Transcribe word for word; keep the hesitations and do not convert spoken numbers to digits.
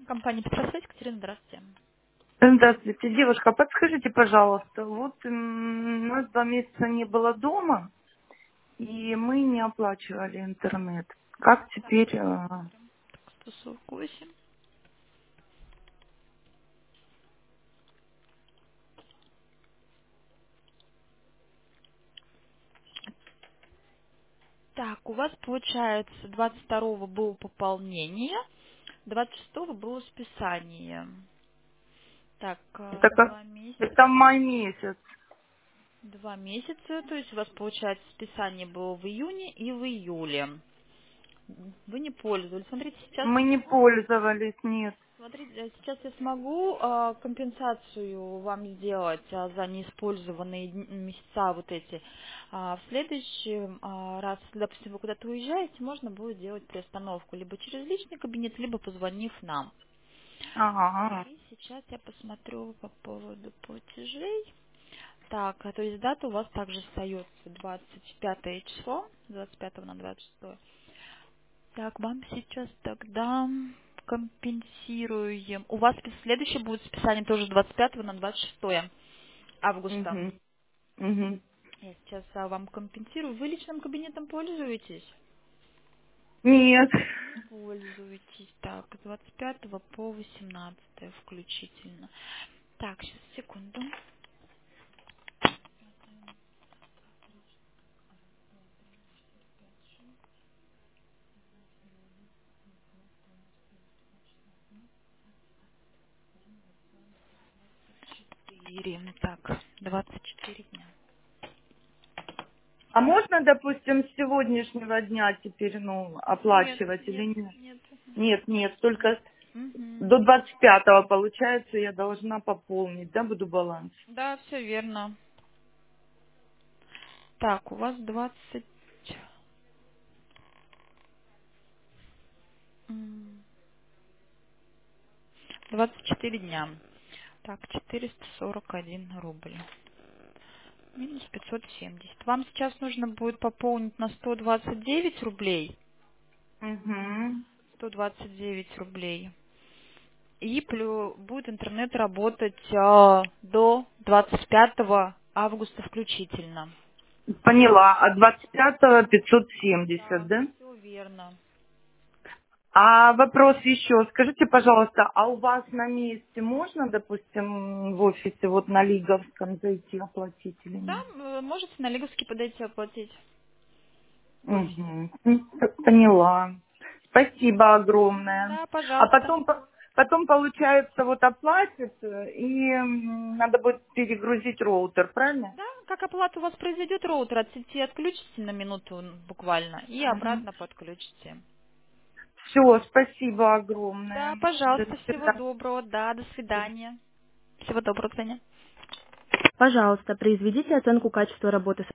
Компания «Петросвязь», Екатерина, здравствуйте. Здравствуйте, девушка, подскажите, пожалуйста, вот м, у нас два месяца не было дома, и мы не оплачивали интернет. Как Так, теперь? сейчас а, посмотрим. сто сорок восемь. Так, у вас получается двадцать второго было пополнение, двадцать шестого было списание. Так, э, Это как? два месяца. Это май месяц. Два месяца, то есть у вас получается списание было в июне и в июле. Вы не пользовались. Смотрите, сейчас Мы не пользовались, нет. Смотрите, э, сейчас я смогу а, компенсацию вам сделать а, за неиспользованные дн- месяца вот эти. А, в следующий а, раз, если, допустим, вы куда-то уезжаете, можно будет делать приостановку либо через личный кабинет, либо позвонив нам. Ага. И сейчас я посмотрю по поводу платежей. Так, а то есть дата у вас также остается двадцать пятое число, двадцать пятого на двадцать шестое. Так, вам сейчас тогда компенсируем. У вас следующее будет списание тоже с двадцать пятого на двадцать шестое августа. Угу. Угу. Я сейчас а, вам компенсирую. Вы личным кабинетом пользуетесь? Нет. Не пользуетесь. Так, с двадцать пятого по восемнадцатое включительно. Так, сейчас, секунду. Четыре. Так, двадцать четыре дня. А можно, допустим, с сегодняшнего дня теперь, ну, Нет, оплачивать или нет, нет? нет. Нет, нет, только Угу. до двадцать пятого, получается, я должна пополнить, да, буду баланс? Да, все верно. Так, у вас двадцать. м, двадцать четыре дня. Так, четыреста сорок один рубль. Минус пятьсот семьдесят. Вам сейчас нужно будет пополнить на сто двадцать девять рублей. Угу. сто двадцать девять рублей. И плюс будет интернет работать а, до двадцать пятого августа включительно. Поняла. А двадцать пятого пятьсот семьдесят, Да, да? все верно. А вопрос еще. Скажите, пожалуйста, а у вас на месте можно, допустим, в офисе вот на Лиговском зайти оплатить или Да, нет? э, можете на Лиговский подойти оплатить в офисе. Угу. Поняла. Спасибо Мгм, огромное. да, А пожалуйста. потом, по- потом получается, вот оплатит, э, и м, надо будет перегрузить роутер, правильно? Да, как оплата у вас произойдет, роутер от сети отключите на минуту м, буквально и обратно подключите. Все, спасибо огромное. Да, До пожалуйста, всего свидания. доброго, да, до свидания. Всего доброго, Таня. Пожалуйста, произведите оценку качества работы